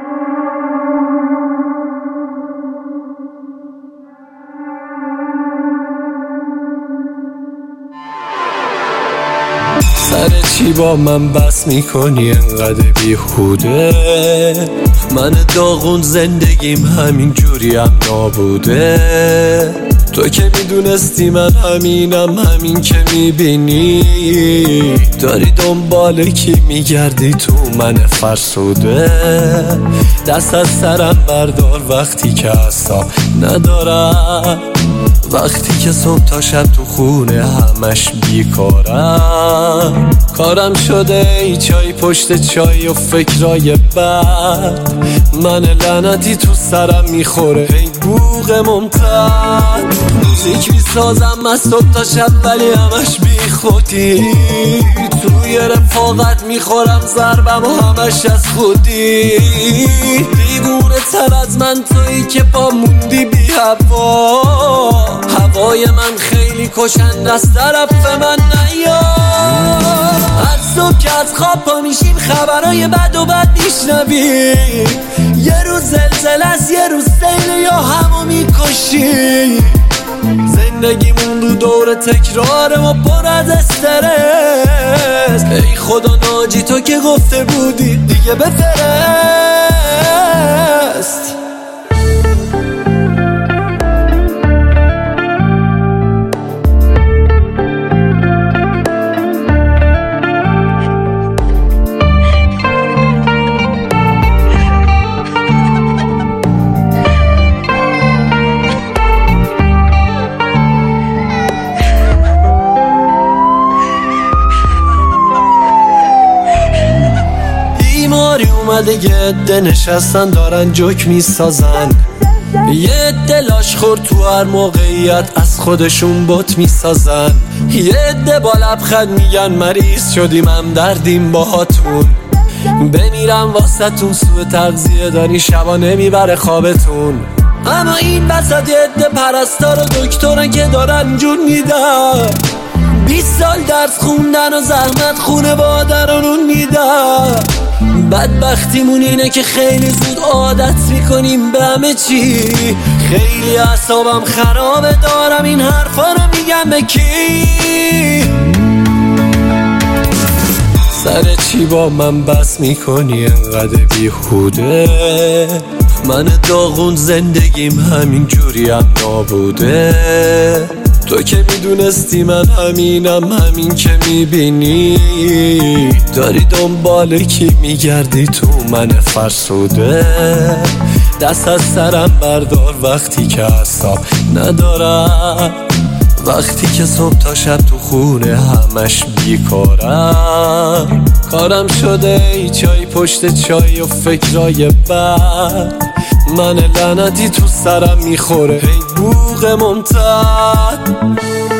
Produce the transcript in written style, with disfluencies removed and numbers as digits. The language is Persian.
سر چی با من بس میکنی انقدر بیهوده؟ من داغون زندگیم همین جوری هم نابوده. تو که میدونستی من همینم، همین که میبینی داری دنبال کی میگردی تو من فرسوده. دست از سرم بردار وقتی که اصلا ندارم، وقتی که صبح تا شب تو خونه همش بیکارم. کارم شده ای چای پشت چای و فکرای بد، من لعنتی تو سرم میخوره ای بوق ممتد. موزیک میسازم از صبح تا شب ولی همش بی خودی، توی رفاقت میخورم ضربم و همش از خودی. دیوونه تر از من تویی که با موندی بی هوا، هوای من خیلی کشنده از طرف من نیا. از صبح که از خواب پا میشیم خبرهای بد و بد میشنویم، یه روز زلزله است یه روز سیل یا همو میکشیم. زندگیمون رو دور تکراره و پر از استرس، ای خدا ناجی تو که گفته بودی دیگه بفرست. اومده یه عده نشستن دارن جوک میسازن، یه عده لاش خور تو هر موقعیت از خودشون بت میسازن، یه عده با لبخند میگن مریض شدیم هم دردیم باهاتون. بمیرم واسهتون سوء تغذیه داری شبا نمیبره خوابتون. اما این وسط یه عده پرستار و دکترن که دارن جون میدن، 20 سال درس خوندن و زحمت خونه بادرانون میدن. بدبختیمون اینه که خیلی زود عادت میکنیم به همه چی. خیلی اعصابم خرابه دارم این حرفا رو میگم به کی؟ سر چی با من بس میکنی انقدر بیهوده؟ من داغون زندگیم همین جوری هم نابوده. تو که میدونستی من همینم، همین که میبینی داری دنبال کی میگردی تو من فرسوده. دست از سرم بردار وقتی که اصلا ندارم، وقتی که صبح تا شب تو خونه همش بیکارم. کارم شده ای چای پشت چای و فکرای بد، من لعنتی تو سرم میخوره ای بوق ممتد.